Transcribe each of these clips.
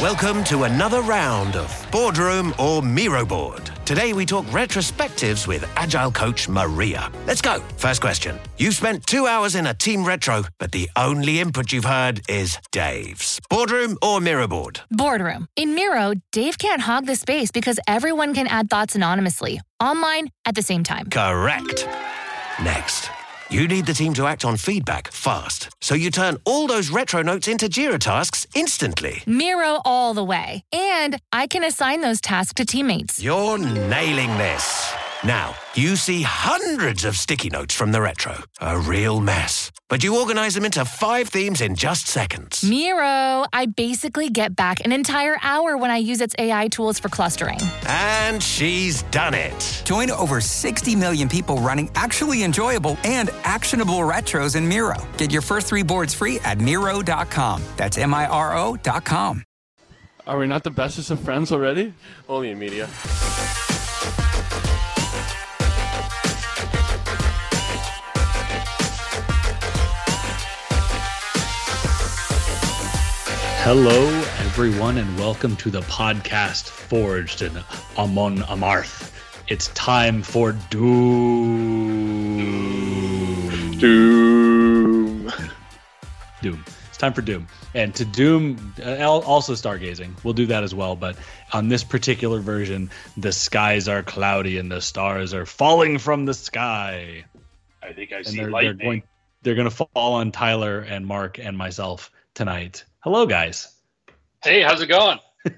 Welcome to another round of Boardroom or Miro Board. Today we talk retrospectives with Agile coach Maria. Let's go. First question. You've spent 2 hours in a team retro, but the only input you've heard is Dave's. Boardroom or Miro Board? Boardroom. In Miro, Dave can't hog the space because everyone can add thoughts anonymously, online, at the same time. Correct. Next. You need the team to act on feedback fast, so you turn all those retro notes into Jira tasks instantly. Miro all the way. And I can assign those tasks to teammates. You're nailing this. Now, you see hundreds of sticky notes from the retro. A real mess. But you organize them into 5 themes in just seconds. Miro, I basically get back an entire hour when I use its AI tools for clustering. And she's done it. Join over 60 million people running actually enjoyable and actionable retros in Miro. Get your first 3 boards free at Miro.com. That's Miro.com. Are we not the bestest of friends already? Only in media. Hello, everyone, and welcome to the podcast forged in Amon Amarth. It's time for Doom. Doom. It's time for Doom. And to Doom, also stargazing. We'll do that as well. But on this particular version, the skies are cloudy and the stars are falling from the sky. I think I see lightning. They're going to fall on Tyler and Mark and myself tonight. Hello, guys. Hey, how's it going?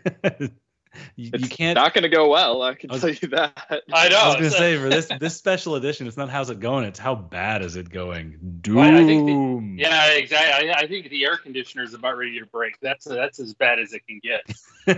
you can't. Not going to go well. I can tell you that. I know. I was going to say for this special edition, it's not how's it going. It's how bad is it going. Doom. Well, exactly. I think the air conditioner is about ready to break. That's as bad as it can get.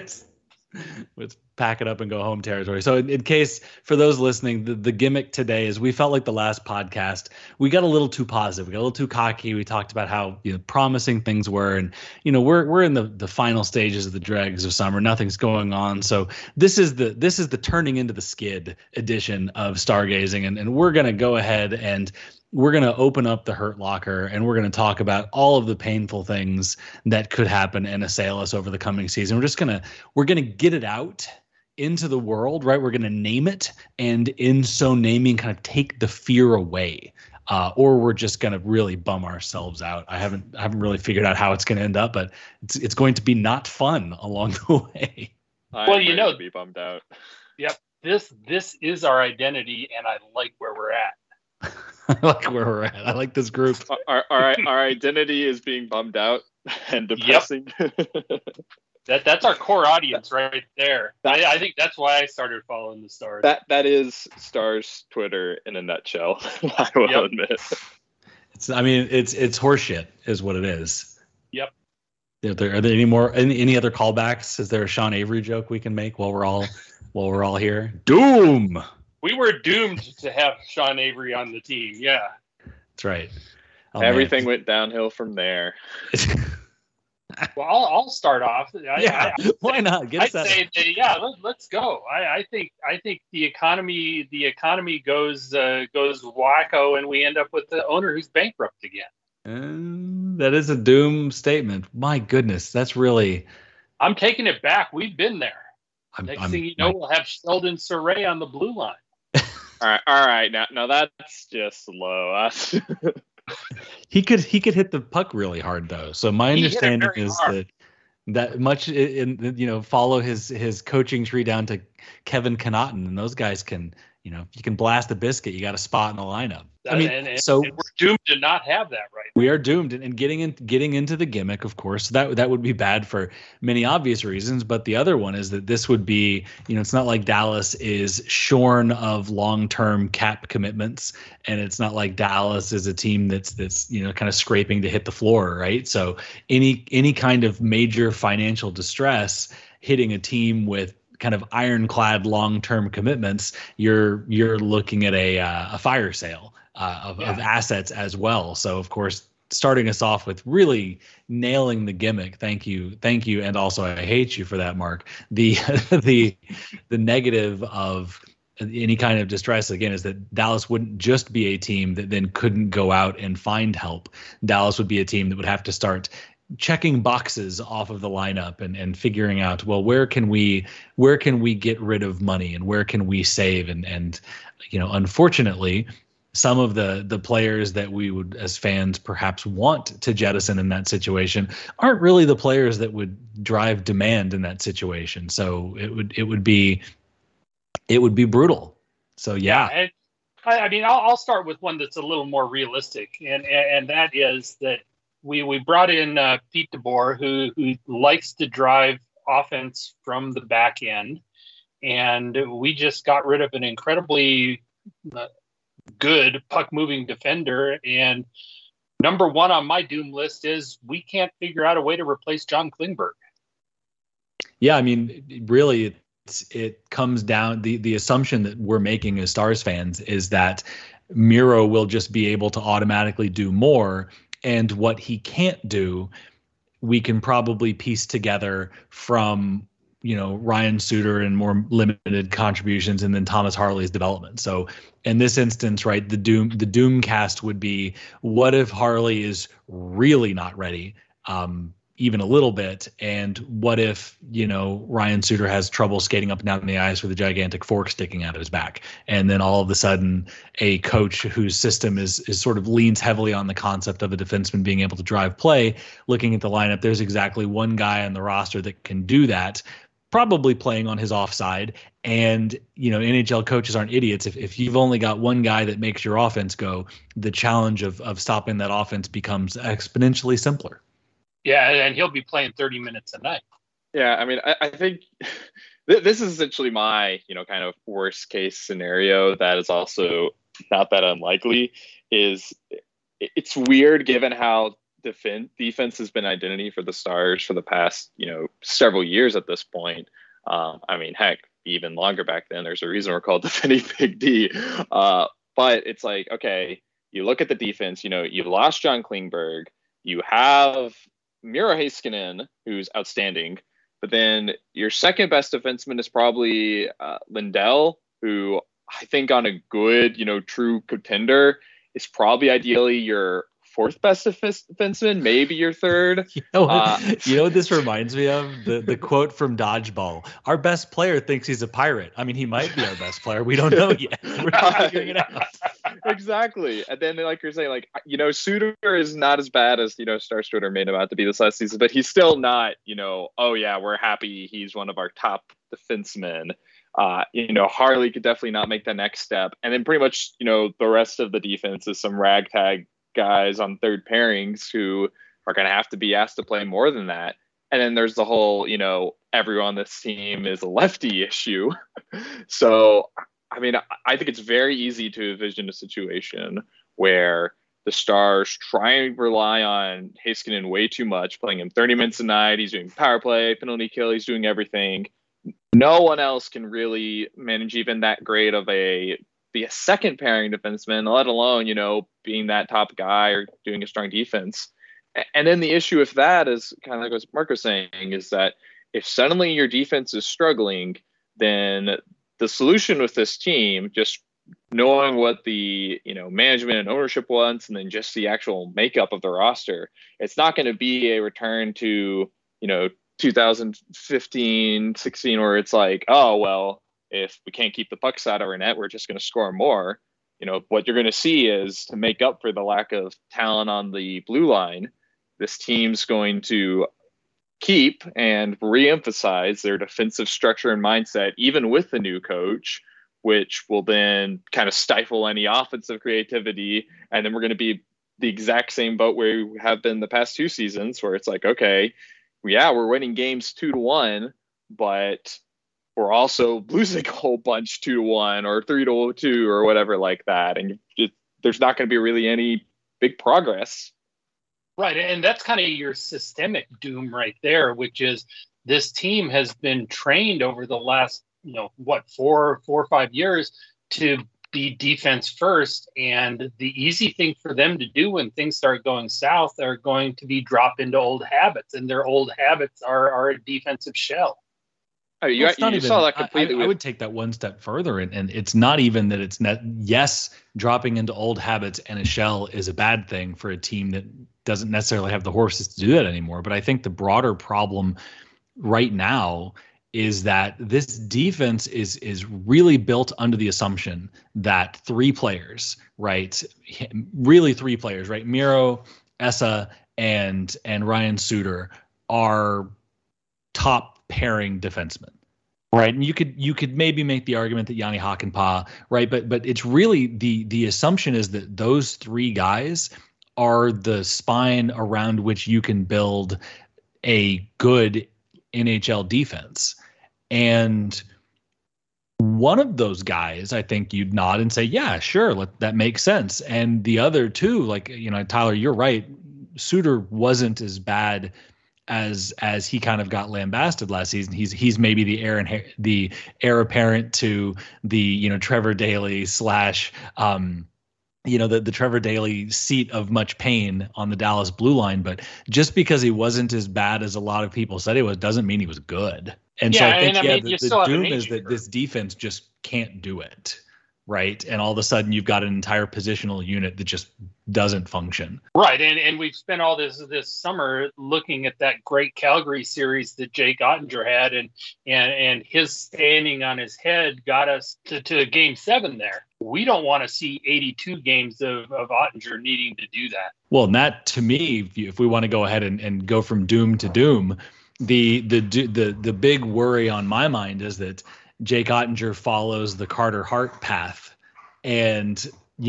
Let's pack it up and go home territory. So in case for those listening, the gimmick today is we felt like the last podcast, we got a little too positive. We got a little too cocky. We talked about how promising things were. And, we're in the final stages of the dregs of summer. Nothing's going on. So this is the turning into the skid edition of Stargazing. And we're going to go ahead and we're going to open up the Hurt Locker and we're going to talk about all of the painful things that could happen and assail us over the coming season. We're going to get it out into the world, right? We're going to name it, and in so naming, kind of take the fear away. Or we're just going to really bum ourselves out. I haven't really figured out how it's going to end up, but it's going to be not fun along the way. To be bummed out. Yep. This is our identity, and I like where we're at. I like where we're at. I like this group. Our identity is being bummed out and depressing. Yep. That's our core audience right there. I think that's why I started following the Stars. That is Stars Twitter in a nutshell. I will admit. It's horseshit is what it is. Yep. Are there any other callbacks? Is there a Sean Avery joke we can make while we're all here? Doom. We were doomed to have Sean Avery on the team. Yeah. That's right. Oh, everything went downhill from there. Well, I'll start off. Why not? Let's go. I think the economy goes wacko, and we end up with the owner who's bankrupt again. That is a doom statement. My goodness, that's really. I'm taking it back. We've been there. Next thing you know, we'll have Sheldon Surrey on the blue line. All right. Now that's just low. He could hit the puck really hard though. So my understanding is that much in follow his coaching tree down to Kevin Connaughton, and those guys can if you can blast the biscuit, you got a spot in the lineup. And we're doomed to not have that right now. We are doomed, and getting into the gimmick, of course, that would be bad for many obvious reasons. But the other one is that this would be, it's not like Dallas is shorn of long-term cap commitments, and it's not like Dallas is a team that's kind of scraping to hit the floor, right? So any kind of major financial distress hitting a team with kind of ironclad long-term commitments, you're looking at a fire sale of assets as well. So of course, starting us off with really nailing the gimmick. Thank you, and also I hate you for that, Mark. The negative of any kind of distress again is that Dallas wouldn't just be a team that then couldn't go out and find help. Dallas would be a team that would have to start checking boxes off of the lineup and figuring out, well, where can we get rid of money and where can we save? And unfortunately, some of the players that we would, as fans, perhaps want to jettison in that situation aren't really the players that would drive demand in that situation. So it would be brutal. So yeah. And I mean, I'll start with one that's a little more realistic, and that is that we brought in Pete DeBoer, who likes to drive offense from the back end, and we just got rid of an incredibly good puck moving defender. And number one on my doom list is we can't figure out a way to replace John Klingberg. Yeah, I mean, really, it comes down, the assumption that we're making as Stars fans is that Miro will just be able to automatically do more, and what he can't do, we can probably piece together from Ryan Suter and more limited contributions, and then Thomas Harley's development. So in this instance, right, the doom cast would be, what if Harley is really not ready, even a little bit, and what if Ryan Suter has trouble skating up and down the ice with a gigantic fork sticking out of his back, and then all of a sudden a coach whose system is sort of leans heavily on the concept of a defenseman being able to drive play, looking at the lineup, there's exactly one guy on the roster that can do that, probably playing on his offside. And NHL coaches aren't idiots. If you've only got one guy that makes your offense go, the challenge of stopping that offense becomes exponentially simpler. Yeah, and he'll be playing 30 minutes a night. Yeah, I mean, I think this is essentially my, kind of worst case scenario that is also not that unlikely. Is it's weird given how defense has been identity for the Stars for the past, several years at this point. I mean, heck, even longer back then. There's a reason we're called Defending Big D. But it's like, okay, you look at the defense, you lost John Klingberg, you have Miro Heiskanen, who's outstanding, but then your second best defenseman is probably Lindell, who I think on a good, true contender is probably ideally your fourth best defenseman, maybe your third. You know what this reminds me of? The quote from Dodgeball. Our best player thinks he's a pirate. I mean, he might be our best player. We don't know yet. We're figuring it out. Exactly. And then, like you're saying, Suter is not as bad as, Stars Twitter made him out to be this last season, but he's still not, oh yeah, we're happy he's one of our top defensemen. Harley could definitely not make the next step. And then pretty much, the rest of the defense is some ragtag guys on third pairings who are going to have to be asked to play more than that. And then there's the whole, everyone on this team is a lefty issue. So, I mean, I think it's very easy to envision a situation where the Stars try and rely on Heiskanen way too much, playing him 30 minutes a night. He's doing power play, penalty kill. He's doing everything. No one else can really manage even that great of be a second pairing defenseman, let alone, being that top guy or doing a strong defense. And then the issue with that is kind of like what Mark was saying, is that if suddenly your defense is struggling, then the solution with this team, just knowing what the management and ownership wants, and then just the actual makeup of the roster, it's not going to be a return to 2015, 16, where it's like, oh well, if we can't keep the pucks out of our net, we're just going to score more. What you're going to see is, to make up for the lack of talent on the blue line, this team's going to keep and reemphasize their defensive structure and mindset, even with the new coach, which will then kind of stifle any offensive creativity. And then we're going to be the exact same boat where we have been the past two seasons, where it's like, okay, yeah, we're winning games 2-1, but we're also losing a whole bunch 2-1 or 3-2 or whatever like that. And there's not going to be really any big progress. Right. And that's kind of your systemic doom right there, which is this team has been trained over the last, 4 or 5 years to be defense first. And the easy thing for them to do when things start going south are going to be drop into old habits. And their old habits are a defensive shell. Oh, you saw that completely. I would take that one step further, and it's not even that it's net. Yes, dropping into old habits and a shell is a bad thing for a team that doesn't necessarily have the horses to do that anymore. But I think the broader problem right now is that this defense is really built under the assumption that three players, right? Really three players, right? Miro, Essa, and Ryan Suter are top pairing defensemen. Right. And you could maybe make the argument that Yanni Hakanpää, right? But it's really the assumption is that those three guys are the spine around which you can build a good NHL defense. And one of those guys, I think you'd nod and say, yeah, sure, that makes sense. And the other two, like, Tyler, you're right. Suter wasn't as bad as he kind of got lambasted last season. He's maybe the heir apparent to the Trevor Daley / the Trevor Daley seat of much pain on the Dallas blue line. But just because he wasn't as bad as a lot of people said he was doesn't mean he was good. And so I think the doom is that this defense just can't do it. Right. And all of a sudden you've got an entire positional unit that just doesn't function. Right. And we've spent all this summer looking at that great Calgary series that Jake Oettinger had, and his standing on his head got us to game 7 there. We don't want to see 82 games of Oettinger needing to do that. Well, and that, to me, if we want to go ahead and go from doom to doom, the big worry on my mind is that Jake Oettinger follows the Carter Hart path, and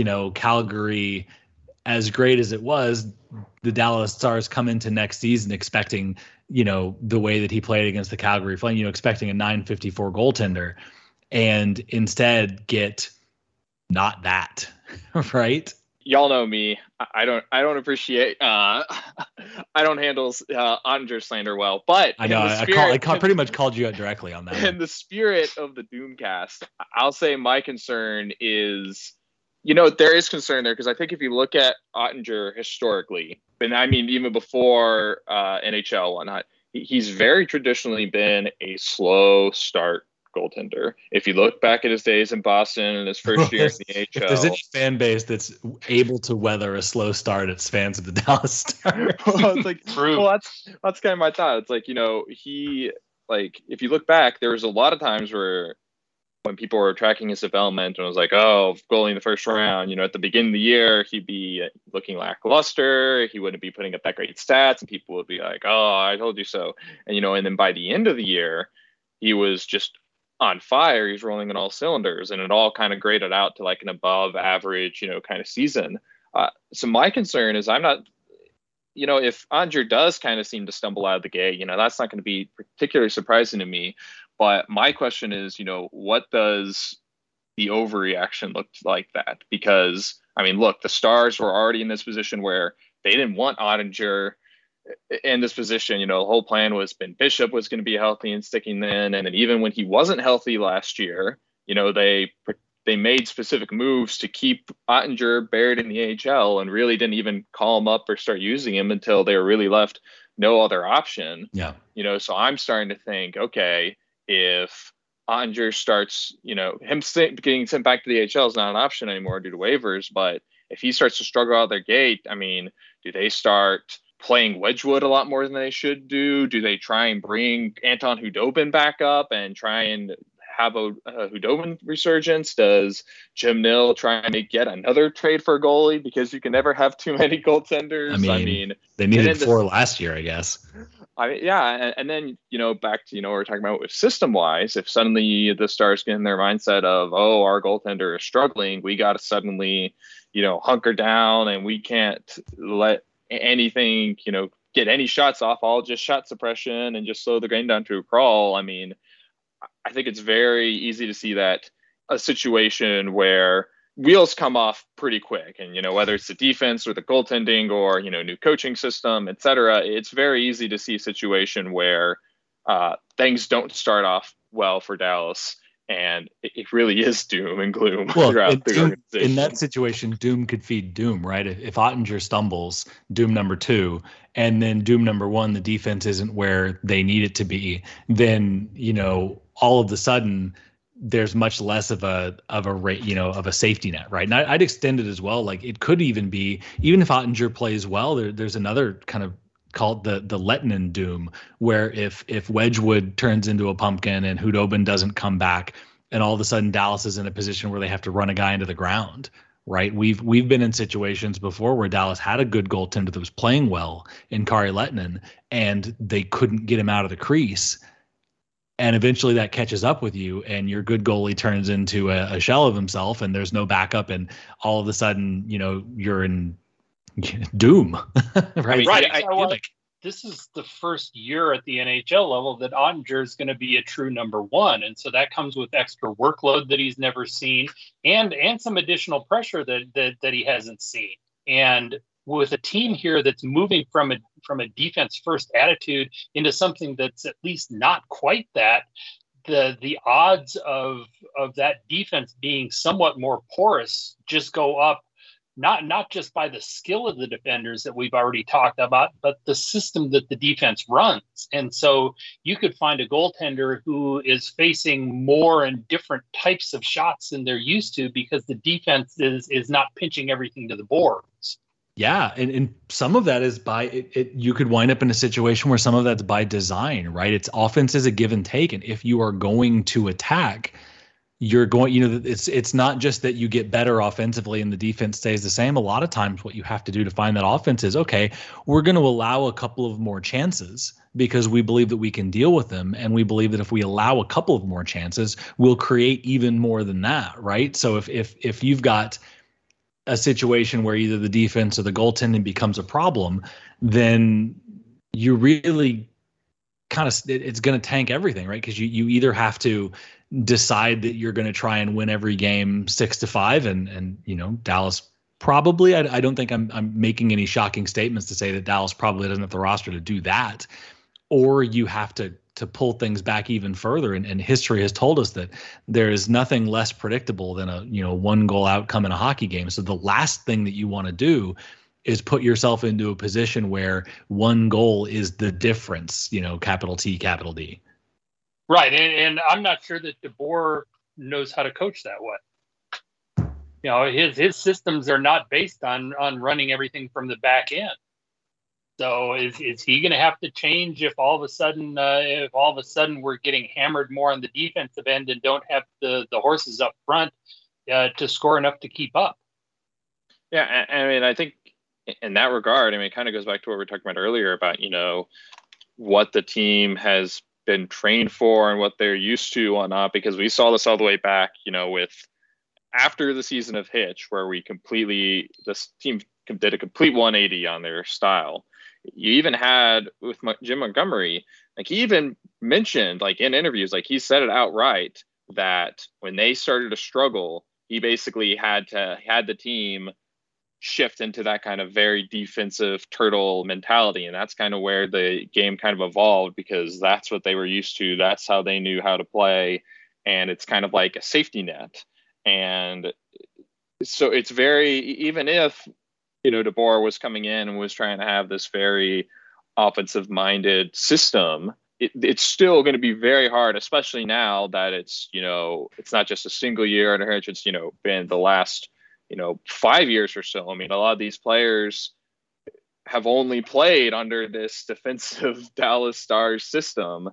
Calgary, as great as it was, the Dallas Stars come into next season expecting the way that he played against the Calgary Flame, expecting a .954 goaltender, and instead get not that. Right? Y'all know me. I don't appreciate. I don't handle Oettinger slander well. But I know I pretty much called you out directly on that. In the spirit of the Doomcast, I'll say my concern is, there is concern there, because I think if you look at Oettinger historically, and I mean even before NHL whatnot, he's very traditionally been a slow start goaltender. If you look back at his days in Boston and his first year in the AHL, if there's any fan base that's able to weather a slow start, it's fans of the Dallas Stars. Well, it's like, that's kind of my thought. It's like, he, like, if you look back, there was a lot of times where when people were tracking his development and it was like, oh, goalie in the first round, at the beginning of the year, he'd be looking lackluster. He wouldn't be putting up that great stats, and people would be like, oh, I told you so. And, and then by the end of the year, he was just on fire. He's rolling on all cylinders, and it all kind of graded out to like an above average, kind of season. So my concern is I'm not, if Oettinger does kind of seem to stumble out of the gate, that's not going to be particularly surprising to me. But my question is, what does the overreaction look like that? Because, I mean, look, the Stars were already in this position where they didn't want Oettinger in this position. The whole plan was Ben Bishop was going to be healthy and sticking in. And then even when he wasn't healthy last year, they made specific moves to keep Oettinger buried in the AHL and really didn't even call him up or start using him until they were really left no other option. Yeah. So I'm starting to think, okay, if Oettinger starts, him getting sent back to the AHL is not an option anymore due to waivers. But if he starts to struggle out of their gate, I mean, do they start playing Wedgwood a lot more than they should do? Do they try and bring Anton Khudobin back up and try and have a Khudobin resurgence? Does Jim Nill try and get another trade for a goalie? Because you can never have too many goaltenders. I mean they needed 4 last year, I guess. And then, back to, what we're talking about with system-wise, if suddenly the Stars get in their mindset of, oh, our goaltender is struggling, we got to suddenly, hunker down, and we can't let anything, get any shots off, all just shot suppression and just slow the game down to a crawl. I mean, I think it's very easy to see that a situation where wheels come off pretty quick, and whether it's the defense or the goaltending or new coaching system, etc., it's very easy to see a situation where things don't start off well for Dallas, and it really is doom and gloom throughout the organization. In that situation, doom could feed doom, right? If Oettinger stumbles, doom number 2, and then doom number 1, the defense isn't where they need it to be, then all of a sudden there's much less of a safety net, right? And I'd extend it as well. Like it could even be, even if Ottinger plays well, there's another kind of called the Lettinen doom, where if Wedgwood turns into a pumpkin and Hudobin doesn't come back, and all of a sudden Dallas is in a position where they have to run a guy into the ground, right? We've been in situations before where Dallas had a good goaltender that was playing well in Kari Lettinen, and they couldn't get him out of the crease. And eventually that catches up with you, and your good goalie turns into a shell of himself, and there's no backup, and all of a sudden, you're in doom, right? Right. This is the first year at the NHL level that Ottinger is going to be a true number one. And so that comes with extra workload that he's never seen, and some additional pressure that he hasn't seen. And with a team here that's moving from a defense first attitude into something that's at least not quite that, the odds of that defense being somewhat more porous just go up, not just by the skill of the defenders that we've already talked about, but the system that the defense runs. And so you could find a goaltender who is facing more and different types of shots than they're used to because the defense is not pinching everything to the boards. Yeah, and some of that is by it. You could wind up in a situation where some of that's by design, right? It's offense is a give and take, and if you are going to attack, you're going. It's not just that you get better offensively and the defense stays the same. A lot of times, what you have to do to find that offense is, okay, we're going to allow a couple of more chances because we believe that we can deal with them, and we believe that if we allow a couple of more chances, we'll create even more than that, right? So if you've got a situation where either the defense or the goaltending becomes a problem, then you really kind of, it's going to tank everything, right? Because you either have to decide that you're going to try and win every game 6-5, and Dallas probably, I don't think I'm making any shocking statements to say that Dallas probably doesn't have the roster to do that, or you have to pull things back even further. And history has told us that there is nothing less predictable than a 1-goal outcome in a hockey game. So the last thing that you want to do is put yourself into a position where 1 goal is the difference, capital T, capital D. Right. And I'm not sure that DeBoer knows how to coach that way. His systems are not based on running everything from the back end. So is he going to have to change if all of a sudden we're getting hammered more on the defensive end and don't have the horses up front to score enough to keep up? Yeah, I mean, I think in that regard, it kind of goes back to what we were talking about earlier about, what the team has been trained for and what they're used to or not, because we saw this all the way back, with after the season of Hitch, where this team did a complete 180 on their style. You even had with Jim Montgomery, he even mentioned in interviews, he said it outright that when they started to struggle, he basically had the team shift into that kind of very defensive turtle mentality. And that's kind of where the game kind of evolved, because that's what they were used to. That's how they knew how to play. And it's kind of like a safety net. And so it's even if, DeBoer was coming in and was trying to have this very offensive-minded system, it's still going to be very hard, especially now that it's not just a single year under Hitch. It's been the last 5 years or so. I mean, a lot of these players have only played under this defensive Dallas Stars system.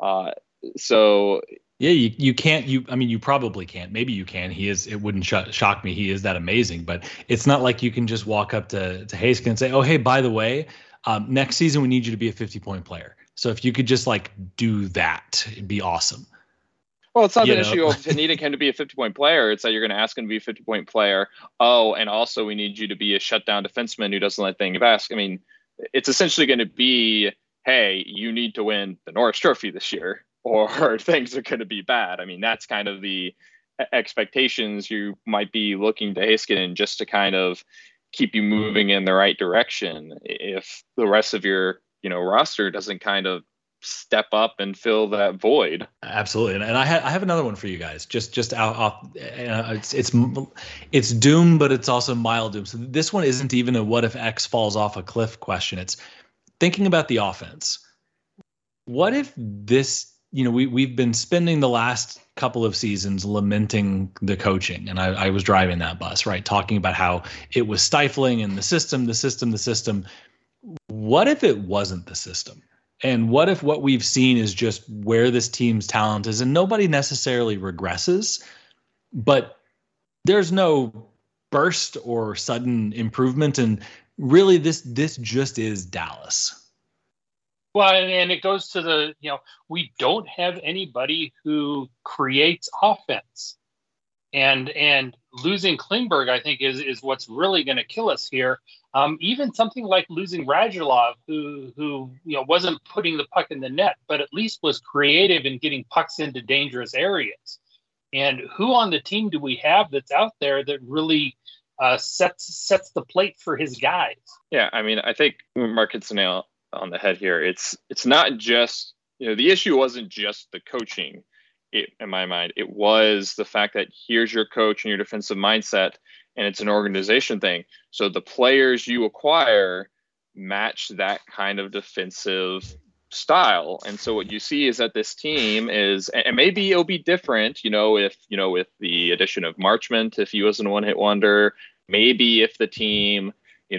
So yeah, you can't. You probably can't. Maybe you can. It wouldn't shock me. He is that amazing. But it's not like you can just walk up to Haskin and say, "Oh, hey, by the way, next season we need you to be a 50-point player." So if you could just do that, it'd be awesome. Well, it's not an issue of needing him to be a 50-point player. It's that you're going to ask him to be a 50-point player. Oh, and also we need you to be a shutdown defenseman who doesn't let things pass. I mean, it's essentially going to be, hey, you need to win the Norris Trophy this year, or things are going to be bad. I mean, that's kind of the expectations you might be looking to Heiskanen just to kind of keep you moving in the right direction. If the rest of your, roster doesn't kind of step up and fill that void. Absolutely. And I have another one for you guys. Just out off. It's doom, but it's also mild doom. So this one isn't even a what if X falls off a cliff question. It's thinking about the offense. What if this we've been spending the last couple of seasons lamenting the coaching, and I was driving that bus, right, talking about how it was stifling and the system. What if it wasn't the system? And what if what we've seen is just where this team's talent is, and nobody necessarily regresses, but there's no burst or sudden improvement, and really this just is Dallas. Well, and it goes to we don't have anybody who creates offense, and losing Klingberg, I think, is what's really going to kill us here. Even something like losing Radulov, who wasn't putting the puck in the net, but at least was creative in getting pucks into dangerous areas. And who on the team do we have that's out there that really sets the plate for his guys? Yeah, I mean, I think Mark hits the nail on the head here. It's not just, the issue wasn't just the coaching. In my mind, it was the fact that here's your coach and your defensive mindset, and it's an organization thing. So the players you acquire match that kind of defensive style. And so what you see is that this team is, and maybe it'll be different, if, with the addition of Marchment, if he wasn't a one-hit wonder, maybe if the team,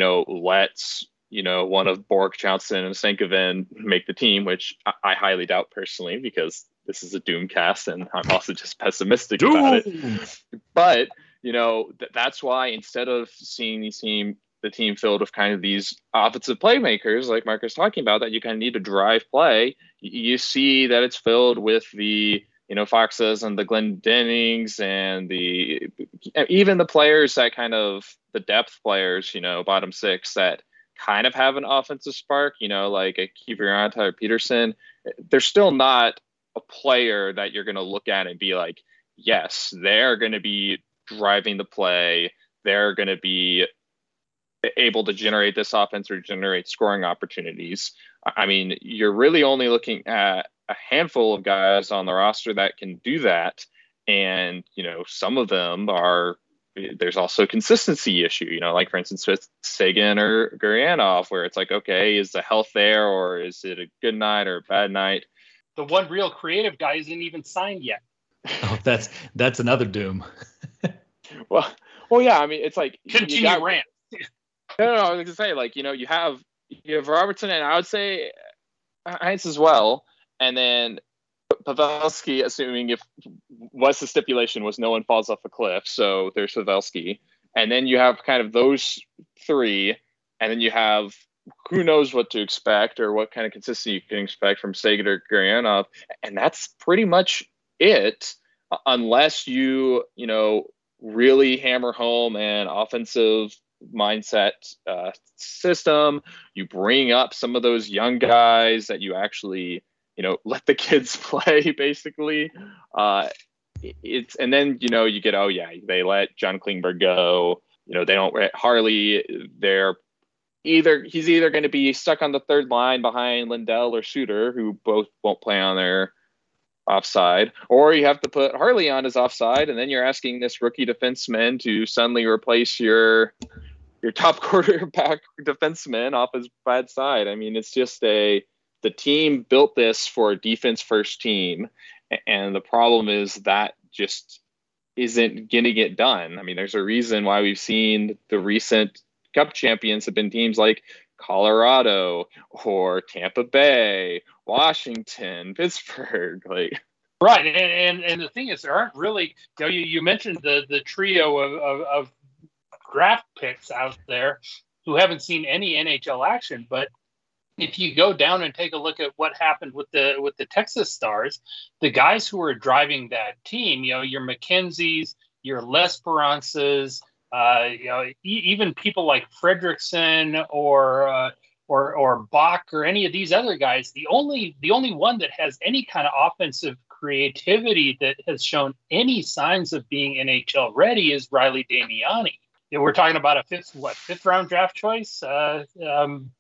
lets, one of Bork, Johnson, and Stankoven make the team, which I highly doubt personally, because this is a Doomcast and I'm also just pessimistic about it. But, that's why instead of seeing the team filled with kind of these offensive playmakers, like Mark is talking about, that you kind of need to drive play, you see that it's filled with the, Foxes and the Glendennings and even the players that kind of the depth players, bottom six that kind of have an offensive spark, like a Kiviranta or Peterson. They're still not a player that you're going to look at and be like, yes, they're going to be driving the play. They're going to be able to generate this offense or generate scoring opportunities. I mean, you're really only looking at a handful of guys on the roster that can do that. And, some of them there's also a consistency issue, like for instance with Seguin or Gurianov, where it's like, okay, is the health there, or is it a good night or a bad night? The one real creative guy isn't even signed yet. Oh, that's another doom. well, yeah. I mean, it's like continue rant. No, I was gonna say, like, you have Robertson, and I would say Heinz as well, and then Pavelski, assuming what's the stipulation was no one falls off a cliff, so there's Pavelski, and then you have kind of those three, and then you have who knows what to expect or what kind of consistency you can expect from Seguin or Gurianov, and that's pretty much it, unless you really hammer home an offensive mindset system. You bring up some of those young guys that you actually let the kids play, basically. And then you get, oh yeah, they let John Klingberg go, they don't let Harley. He's either going to be stuck on the third line behind Lindell or Suter, who both won't play on their offside, or you have to put Harley on his offside, and then you're asking this rookie defenseman to suddenly replace your top quarterback defenseman off his bad side. I mean, it's just the team built this for a defense first team, and the problem is that just isn't going to get done. I mean, there's a reason why we've seen the recent Cup champions have been teams like Colorado or Tampa Bay, Washington, Pittsburgh, like. Right, and the thing is, there aren't really. You mentioned the trio of draft picks out there who haven't seen any NHL action, but if you go down and take a look at what happened with the Texas Stars, the guys who were driving that team, your McKenzie's, your L'Esperances, even people like Fredrickson or Bach or any of these other guys, the only one that has any kind of offensive creativity that has shown any signs of being NHL ready is Riley Damiani. We're talking about a fifth round draft choice.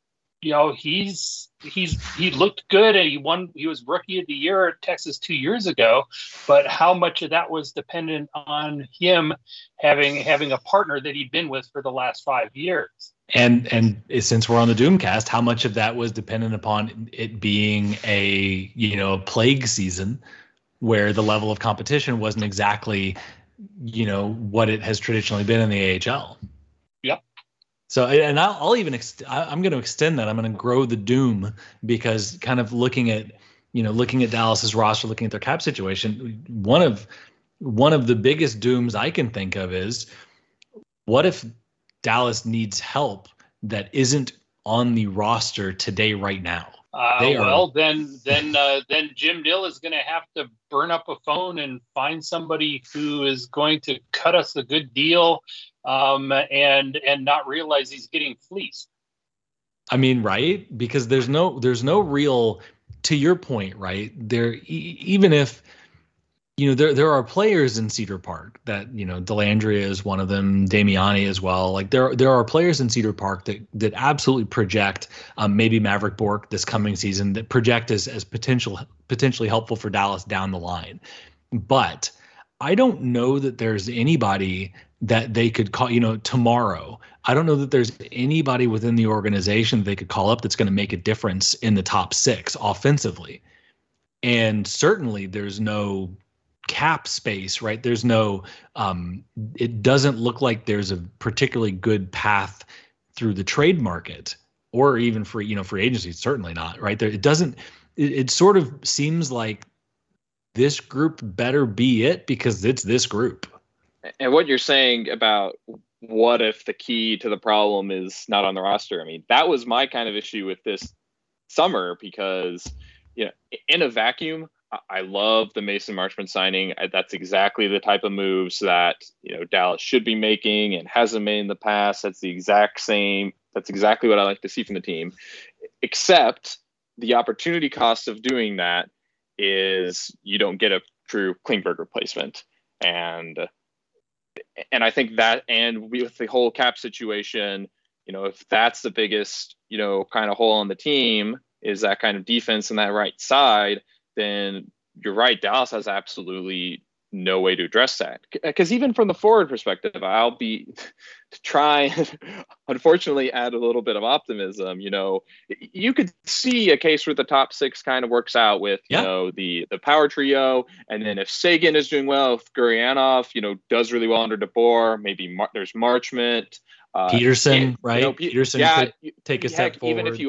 he looked good, and he was rookie of the year at Texas 2 years ago, but how much of that was dependent on him having a partner that he'd been with for the last 5 years? And since we're on the Doomcast, how much of that was dependent upon it being a plague season where the level of competition wasn't exactly what it has traditionally been in the AHL? Yep. So, and I'm going to extend that. I'm going to grow the doom, because kind of looking at Dallas's roster, looking at their cap situation, one of the biggest dooms I can think of is, what if Dallas needs help that isn't on the roster today right now? Then Jim Nill is going to have to burn up a phone and find somebody who is going to cut us a good deal, and not realize he's getting fleeced. I mean, right? Because there's no real, to your point, right? There, even if there are players in Cedar Park that, Dellandrea is one of them, Damiani as well. Like there are players in Cedar Park that absolutely project, maybe Maverick Bourque this coming season, that project as potentially helpful for Dallas down the line. But I don't know that there's anybody that they could call, tomorrow. I don't know that there's anybody within the organization that they could call up that's going to make a difference in the top six offensively. And certainly there's no cap space, right? There's no, it doesn't look like there's a particularly good path through the trade market, or even free agency. Certainly not, right? It sort of seems like this group better be it, because it's this group. And what you're saying about what if the key to the problem is not on the roster? I mean, that was my kind of issue with this summer, because, in a vacuum, I love the Mason Marchment signing. That's exactly the type of moves that, Dallas should be making and hasn't made in the past. That's exactly what I like to see from the team. Except the opportunity cost of doing that is you don't get a true Klingberg replacement. And I think that, and with the whole cap situation, if that's the biggest, kind of hole in the team, is that kind of defense on that right side, then you're right. Dallas has absolutely no way to address that. Because even from the forward perspective, I'll be to try, unfortunately, add a little bit of optimism. You could see a case where the top six kind of works out with, the power trio. And then if Seguin is doing well, if Gurianov, does really well under DeBoer, maybe there's Marchment. Peterson, right? Peterson could take a step forward. Even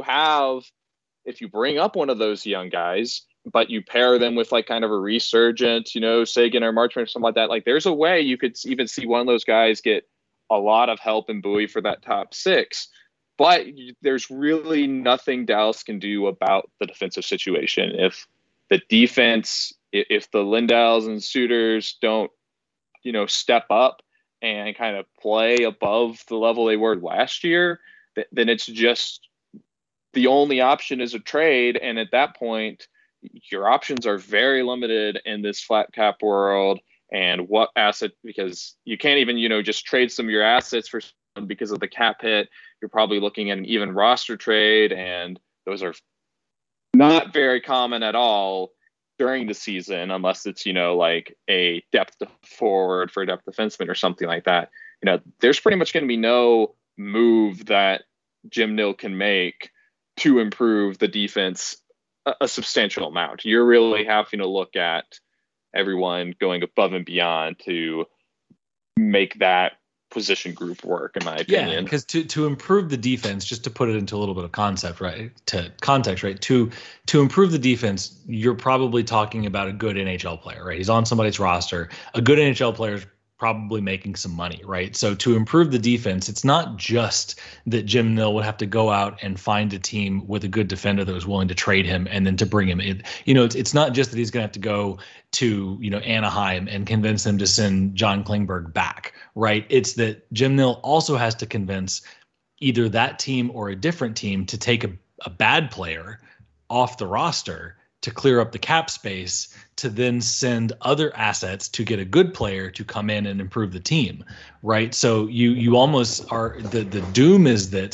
if you bring up one of those young guys, but you pair them with like kind of a resurgent, Seguin or Marchment or something like that. Like there's a way you could even see one of those guys get a lot of help and buoy for that top six. But there's really nothing Dallas can do about the defensive situation. If the defense, if the Lindells and Suitors don't, step up and kind of play above the level they were last year, then it's just the only option is a trade. And at that point, your options are very limited in this flat cap world. And what asset, because you can't even, just trade some of your assets for someone because of the cap hit. You're probably looking at an even roster trade, and those are not very common at all during the season, unless it's, like a depth forward for a depth defenseman or something like that. There's pretty much going to be no move that Jim Nill can make to improve the defense a substantial amount. You're really having to look at everyone going above and beyond to make that position group work, in my opinion. Yeah, because to improve the defense, just to put it into a little bit of context, right? To improve the defense, you're probably talking about a good NHL player, right? He's on somebody's roster. A good NHL player is probably making some money, right? So to improve the defense, it's not just that Jim Nill would have to go out and find a team with a good defender that was willing to trade him and then to bring him in. It's not just that he's going to have to go to, Anaheim and convince them to send John Klingberg back, right? It's that Jim Nill also has to convince either that team or a different team to take a bad player off the roster to clear up the cap space, to then send other assets to get a good player to come in and improve the team, right? So you almost are, the doom is that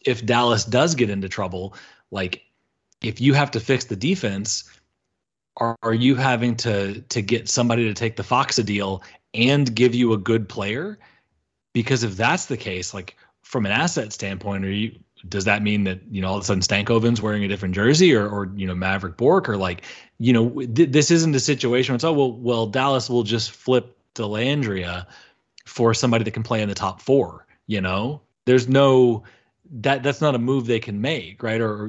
if Dallas does get into trouble, like if you have to fix the defense, are you having to get somebody to take the Foxa deal and give you a good player? Because if that's the case, like from an asset standpoint, does that mean that, all of a sudden Stankoven's wearing a different jersey or Maverick Bourque, or like, this isn't a situation where it's, well, Dallas will just flip Dellandrea for somebody that can play in the top 4, there's no, that's not a move they can make. Right. Or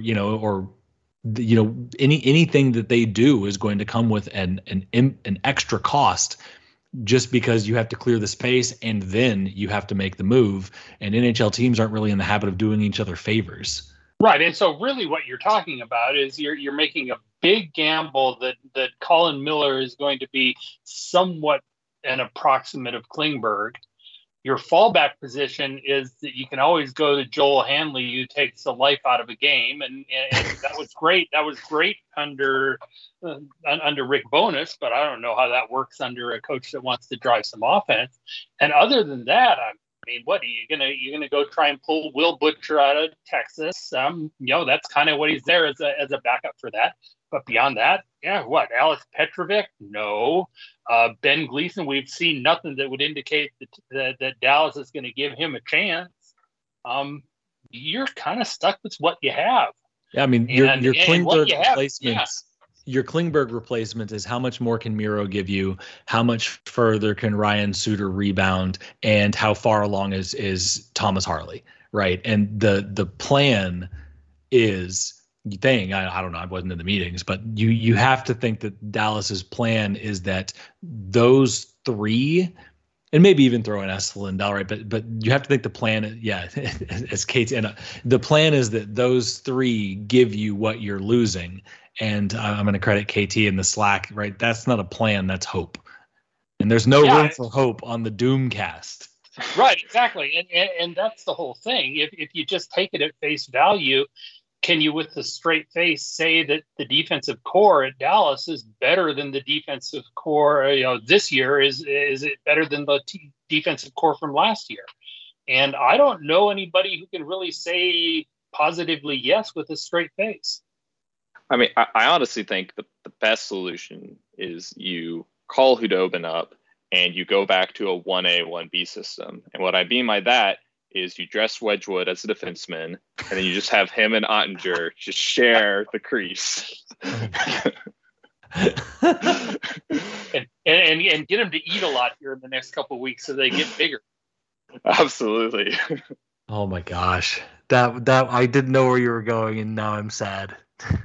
anything that they do is going to come with an extra cost, just because you have to clear the space and then you have to make the move. And NHL teams aren't really in the habit of doing each other favors. Right. And so really what you're talking about is you're making a big gamble that Colin Miller is going to be somewhat an approximate of Klingberg. Your fallback position is that you can always go to Joel Hanley, who takes the life out of a game, and that was great. That was great under Rick Bowness, but I don't know how that works under a coach that wants to drive some offense. And other than that, I mean, what are you gonna go try and pull Will Butcher out of Texas? That's kind of what he's there as a backup for that. But beyond that, Alex Petrovic? No. Ben Gleason, we've seen nothing that would indicate that Dallas is going to give him a chance. You're kind of stuck with what you have. Yeah, I mean, your Klingberg replacements. Your Klingberg replacement is how much more can Miro give you? How much further can Ryan Suter rebound? And how far along is Thomas Harley, right? And the plan is, I don't know, I wasn't in the meetings, but you have to think that Dallas's plan is that those 3, and maybe even throw in Esa Lindell, right? But you have to think the plan, as Kate's, and the plan is that those 3 give you what you're losing. And I'm going to credit KT in the Slack, right? That's not a plan, that's hope. And there's no room for hope on the Doomcast. Right, exactly. And that's the whole thing. If you just take it at face value, can you, with a straight face, say that the defensive core at Dallas is better than the defensive core, this year? Is it better than the defensive core from last year? And I don't know anybody who can really say positively yes with a straight face. I mean, I honestly think the best solution is you call Hudobin up and you go back to a 1A, 1B system. And what I mean by that is you dress Wedgwood as a defenseman, and then you just have him and Ottinger just share the crease. and get them to eat a lot here in the next couple of weeks so they get bigger. Absolutely. Oh my gosh. That I didn't know where you were going, and now I'm sad.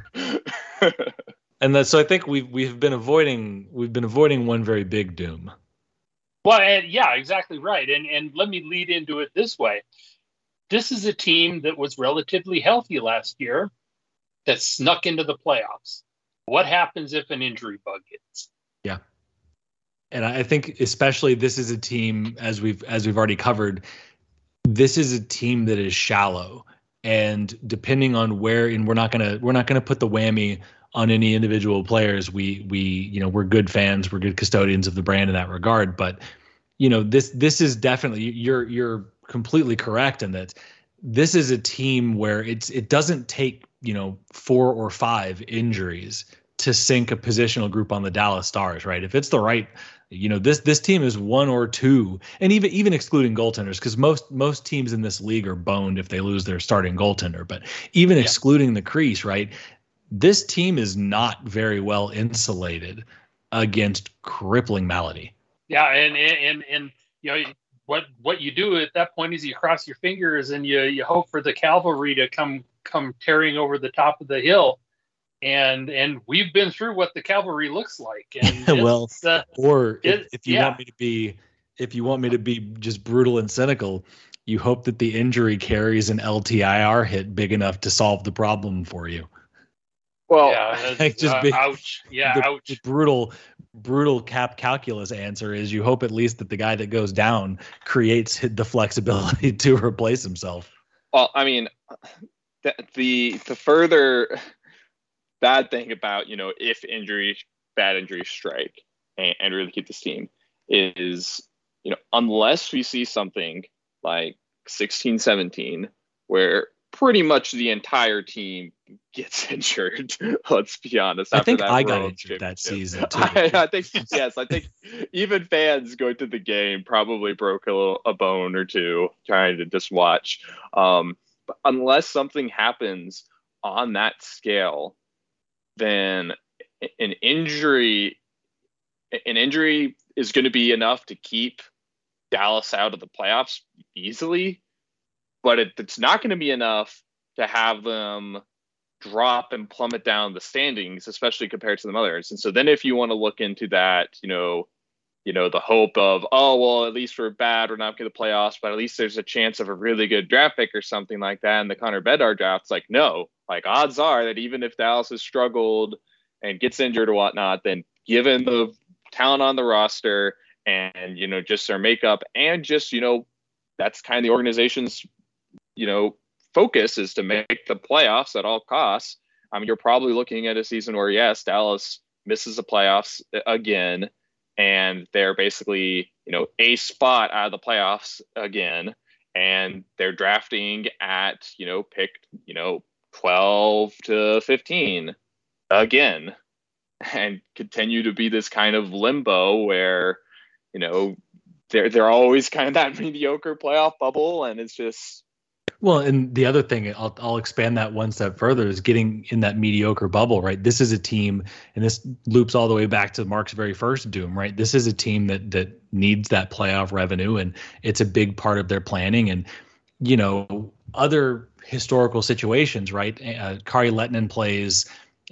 And so I think we've been avoiding one very big doom. Well, exactly right. And let me lead into it this way. This is a team that was relatively healthy last year that snuck into the playoffs. What happens if an injury bug hits? Yeah. And I think especially this is a team, as we've already covered, this is a team that is shallow. And depending on where, and we're not gonna put the whammy on any individual players. We're good fans, we're good custodians of the brand in that regard. But this is definitely, you're completely correct in that this is a team where it doesn't take 4 or 5 injuries to sink a positional group on the Dallas Stars, right? If it's the right, this team is 1 or 2, and even excluding goaltenders, because most teams in this league are boned if they lose their starting goaltender. But even excluding the crease, right? This team is not very well insulated against crippling malady. Yeah, and what you do at that point is you cross your fingers and you hope for the cavalry to come tearing over the top of the hill. And we've been through what the cavalry looks like. And if you want me to be just brutal and cynical, you hope that the injury carries an LTIR hit big enough to solve the problem for you. Well, ouch. Yeah, ouch. The brutal cap calculus answer is you hope at least that the guy that goes down creates the flexibility to replace himself. Well, I mean, the further bad thing about, if bad injuries strike and really keep this team is, unless we see something like 16-17 where pretty much the entire team gets injured. Let's be honest. I think that I got World injured that season too. I think yes. I think even fans going to the game probably broke a bone or two trying to just watch. But unless something happens on that scale, then an injury is going to be enough to keep Dallas out of the playoffs easily, but it's not going to be enough to have them drop and plummet down the standings, especially compared to the others. And so then if you want to look into that, the hope of, oh, well, at least we're bad, we're not going to the playoffs, but at least there's a chance of a really good draft pick or something like that. And the Connor Bedard draft's like, no, like odds are that even if Dallas has struggled and gets injured or whatnot, then given the talent on the roster and, just their makeup and just, that's kind of the organization's, focus is to make the playoffs at all costs. I mean, you're probably looking at a season where, yes, Dallas misses the playoffs again, and they're basically, a spot out of the playoffs again, and they're drafting at, pick, 12 to 15 again, and continue to be this kind of limbo where, they're always kind of that mediocre playoff bubble, and it's just. Well, and the other thing, I'll expand that one step further, is getting in that mediocre bubble, right? This is a team, and this loops all the way back to Mark's very first doom, right? This is a team that needs that playoff revenue, and it's a big part of their planning. And, other historical situations, right? Kari Lehtinen plays,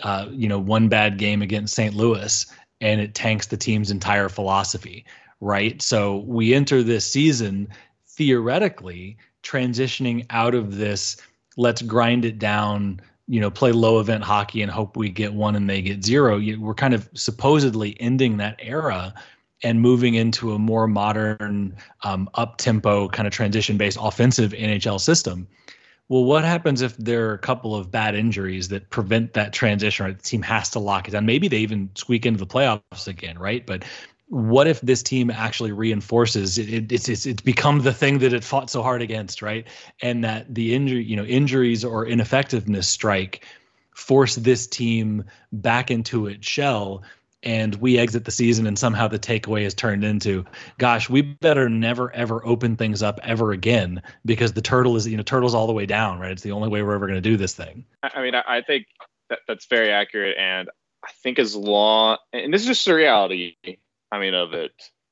one bad game against St. Louis, and it tanks the team's entire philosophy, right? So we enter this season theoretically transitioning out of this, let's grind it down, play low event hockey and hope we get one and they get zero. We're kind of supposedly ending that era and moving into a more modern, up-tempo kind of transition-based offensive NHL system. Well, what happens if there are a couple of bad injuries that prevent that transition, right? The team has to lock it down. Maybe they even squeak into the playoffs again, right? But what if this team actually reinforces it's become the thing that it fought so hard against, right? And that the injuries or ineffectiveness strike force this team back into its shell, and we exit the season and somehow the takeaway is turned into, gosh, we better never ever open things up ever again, because the turtle's all the way down, right? It's the only way we're ever going to do this thing. I mean, I think that's very accurate, and I think as long, and this is just the reality, of it,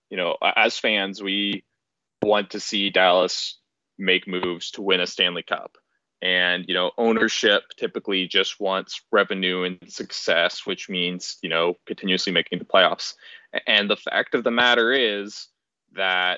as fans, we want to see Dallas make moves to win a Stanley Cup. And, ownership typically just wants revenue and success, which means, continuously making the playoffs. And the fact of the matter is that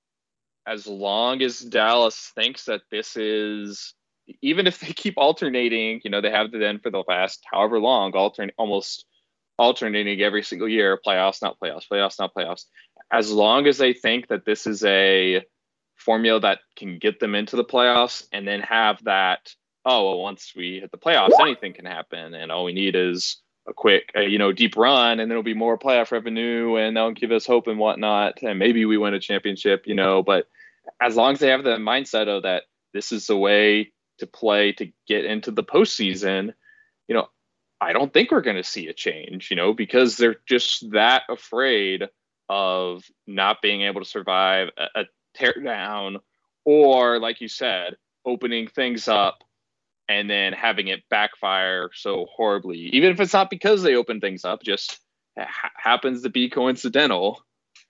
as long as Dallas thinks that this is, even if they keep alternating, they have been for the last however long, almost alternating every single year, playoffs, not playoffs, playoffs, not playoffs. As long as they think that this is a formula that can get them into the playoffs, and then have that, once we hit the playoffs, anything can happen, and all we need is a quick, deep run, and there'll be more playoff revenue, and they'll give us hope and whatnot, and maybe we win a championship, But as long as they have the mindset of that, this is the way to play to get into the postseason, I don't think we're going to see a change, because they're just that afraid of not being able to survive a teardown, or, like you said, opening things up and then having it backfire so horribly. Even if it's not because they open things up, just happens to be coincidental,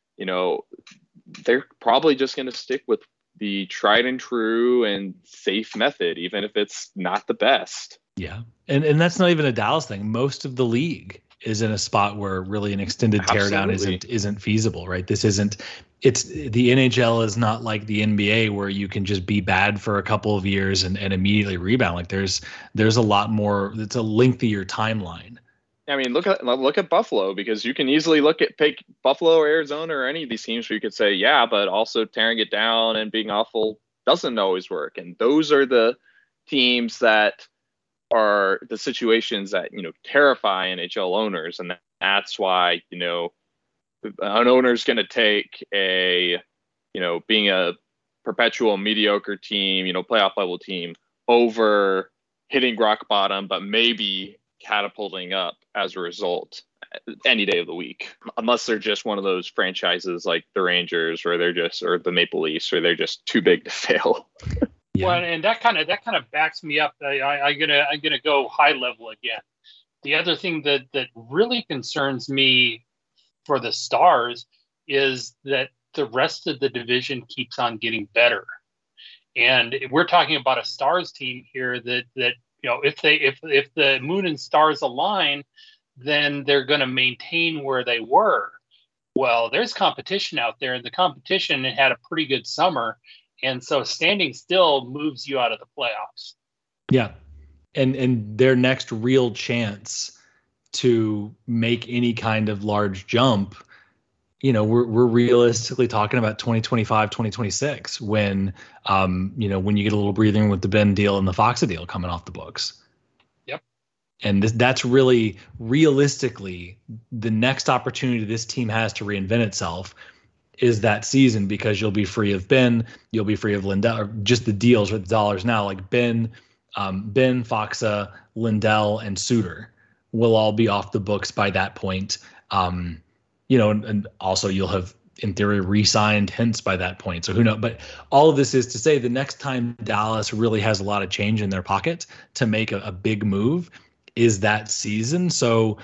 they're probably just going to stick with the tried and true and safe method, even if it's not the best. Yeah. And that's not even a Dallas thing. Most of the league is in a spot where really an extended teardown isn't feasible, right? The NHL is not like the NBA where you can just be bad for a couple of years and immediately rebound. Like there's a lot more, it's a lengthier timeline. I mean, look at Buffalo, because you can easily pick Buffalo or Arizona or any of these teams where you could say, yeah, but also tearing it down and being awful doesn't always work. And those are the teams that are the situations that, terrify NHL owners. And that's why, an owner is going to take being a perpetual mediocre team, playoff level team over hitting rock bottom, but maybe catapulting up as a result any day of the week, unless they're just one of those franchises like the Rangers or the Maple Leafs, or they're just too big to fail. Yeah. Well, and that kind of backs me up. I'm gonna go high level again. The other thing that really concerns me for the Stars is that the rest of the division keeps on getting better, and we're talking about a Stars team here that if the Moon and Stars align, then they're going to maintain where they were. Well, there's competition out there, and the competition had a pretty good summer. And so standing still moves you out of the playoffs. Yeah. And their next real chance to make any kind of large jump, we're realistically talking about 2025, 2026 when you get a little breathing with the Ben deal and the Foxa deal coming off the books. Yep. And that's really realistically the next opportunity this team has to reinvent itself is that season, because you'll be free of Ben, you'll be free of Lindell, or just the deals with the dollars now, like Ben, Foxa, Lindell, and Suter will all be off the books by that point. And also you'll have, in theory, re-signed Hintz by that point. So who knows? But all of this is to say the next time Dallas really has a lot of change in their pocket to make a big move is that season. So,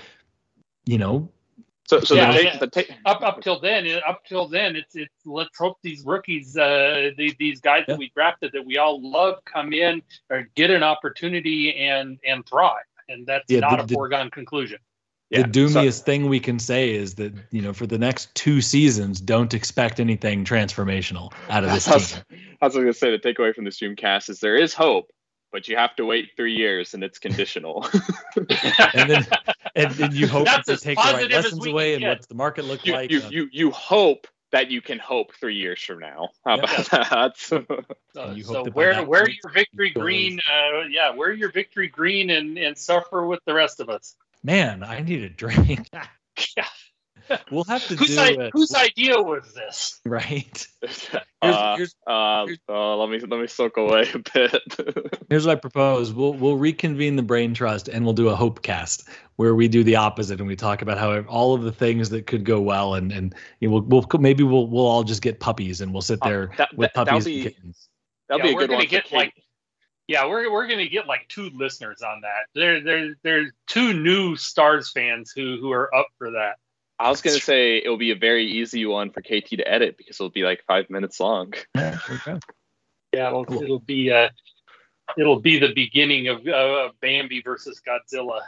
up till then, it's let's hope these rookies, these guys that we drafted that we all love, come in or get an opportunity and thrive, and that's not a foregone conclusion. The doomiest thing we can say is that for the next 2 seasons, don't expect anything transformational out of this team. I was going to say, the takeaway from the Zoomcast is there is hope, but you have to wait 3 years, and it's conditional. and then you hope to take the right lessons away, and what's the market look like. You hope that you can hope 3 years from now. How about that? So wear your victory green. Wear your victory green and suffer with the rest of us. Man, I need a drink. We'll have to whose idea was this? Right. Let me soak away a bit. Here's what I propose. We'll reconvene the Brain Trust and we'll do a hope cast where we do the opposite and we talk about how all of the things that could go well and we'll all just get puppies and we'll sit there with puppies and kittens. That'll be a good one. We're going to get like 2 listeners on that. There's 2 new Stars fans who are up for that. I was going to say it'll be a very easy one for KT to edit because it'll be like 5 minutes long. Yeah, it'll be the beginning of Bambi versus Godzilla.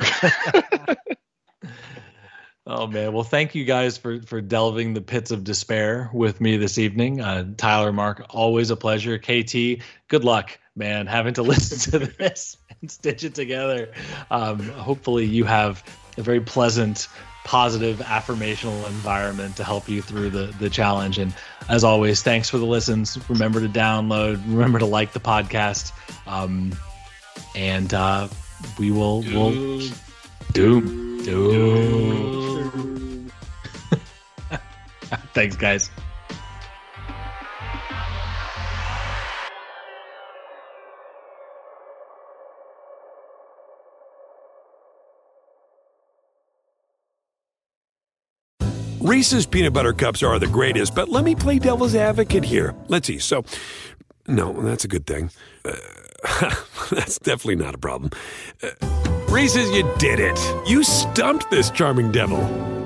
Oh man, well thank you guys for delving the pits of despair with me this evening. Tyler, Mark, always a pleasure. KT, good luck, man, having to listen to this and stitch it together. Hopefully you have a very pleasant, positive, affirmational environment to help you through the challenge. And as always, thanks for the listens. Remember to download, remember to like the podcast. And we'll doom. Thanks, guys. Reese's Peanut Butter Cups are the greatest, but let me play devil's advocate here. Let's see. So, no, that's a good thing. That's definitely not a problem. Reese's, you did it. You stumped this charming devil.